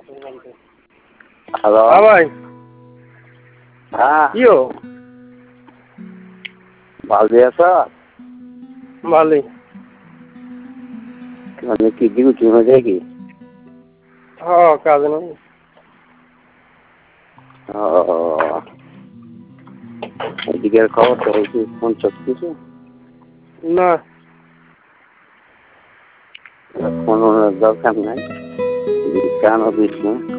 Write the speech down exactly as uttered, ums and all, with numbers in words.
Hello হ্যাঁ ভাই হ্যাঁ কিও ভালো আছো? ভালোই। মানে কি ডিউটি হয়ে যায় কি? হ্যাঁ কাজে নাই। ও এদিকের খবর তো হয়েছে ফোন চোখ কিছু না ফোন দরকার নাই কেন দিস না